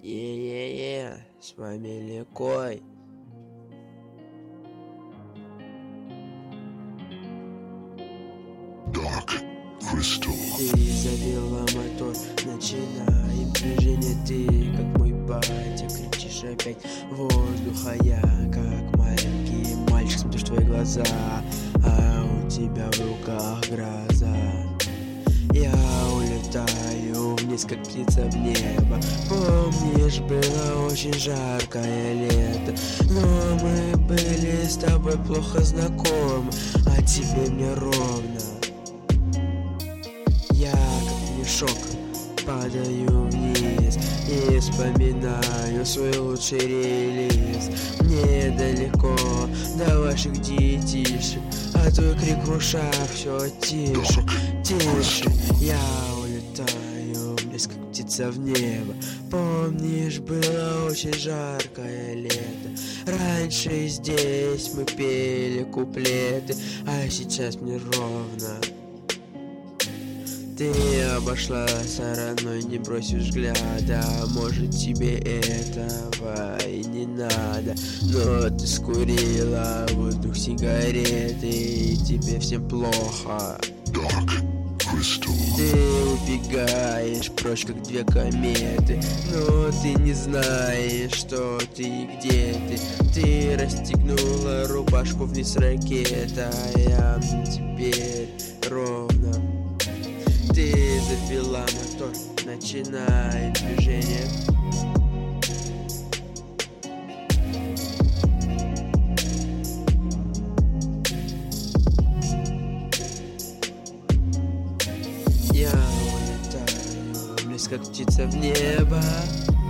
С вами Ликой. Dark Crystal. Ты завела мотор, начинаем движение. Ты, как мой батя, кричишь опять воздух, а я, как маленький мальчик, смотрю в твои глаза, а у тебя в руках гроза. Я улетаю вниз, как птица в небо. Помнишь, было очень жаркое лето, но мы были с тобой плохо знакомы, а тебе мне ровно. Я, как мешок, падаю вниз и вспоминаю свой лучший релиз. Мне далеко до ваших детишек, а твой крик в ушах все тише, тише. Я улетаю вниз, как птица в небо. Помнишь, было очень жаркое лето. Раньше здесь мы пели куплеты, а сейчас мне ровно. Ты обошла стороной, не бросишь взгляда. Может, тебе этого и не надо, но ты скурила воздух сигареты, и тебе всем плохо. Dark Crystal. Ты убегаешь прочь, как две кометы, но ты не знаешь, что ты и где ты. Ты расстегнула рубашку вниз ракета, а я теперь ровно. Ты завела мотор, начинай движение. Я улетаю вниз, как птица в небо.